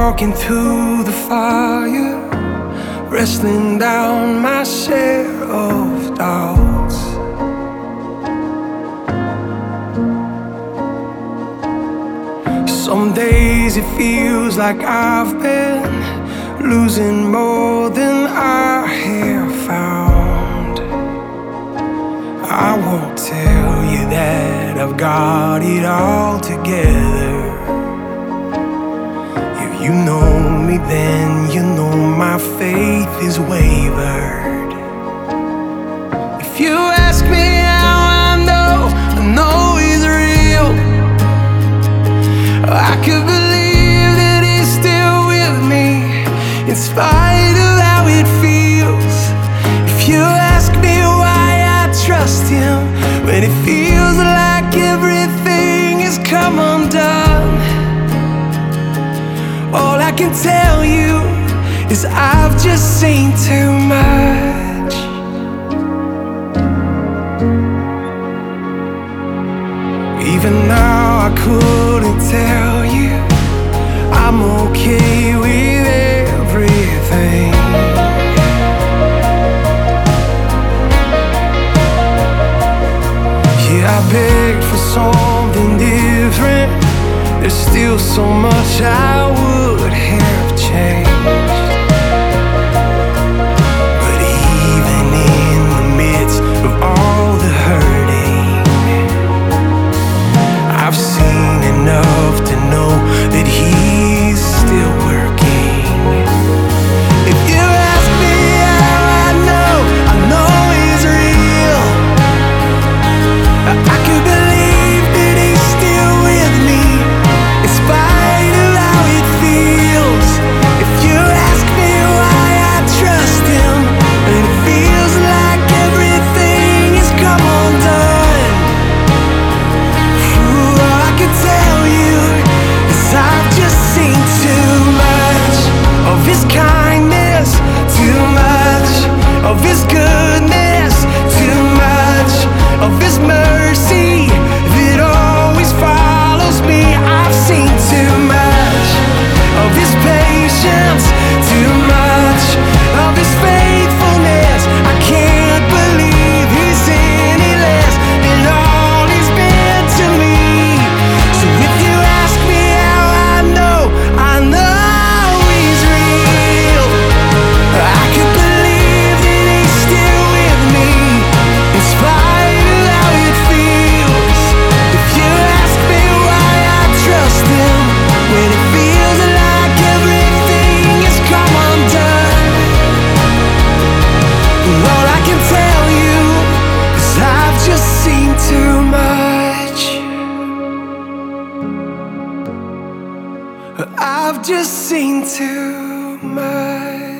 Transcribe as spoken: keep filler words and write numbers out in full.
walking through the fire, wrestling down my share of doubts. Some days it feels like I've been losing more than I have found. I won't tell you that I've got it all together. If you know me, then you know my faith is wavered. If you ask me how I know, I know he's real. I could believe that he's still with me, in spite of how it feels. If you ask me why I trust him, when it feels like everything has come undone, all I can tell you is I've just seen too much. Even now I couldn't tell you I'm okay with everything. Yeah, I begged for something different. There's still so much I would have changed. But even in the midst of all the hurting, I've seen enough to know that he's still working. If you ask me how I know, I know he's real. I, I could believe that he's still with me, in spite of how it feels. If you ask me why I trust him, and it feels like everything has come undone, ooh, all I can tell you is I've just seen too much of his kindness, too much of his goodness, too much of his mercy that always follows me. I've seen too much of his patience, too much of his faithfulness. I can't believe he's any less than all he's been to me. So if you ask me how I know, I know he's real. I could believe that he's still with me, in spite of how it feels. If you ask me why I trust him, when it feels like everything has come undone, all I can tell you is I've just seen too much. I've just seen too much.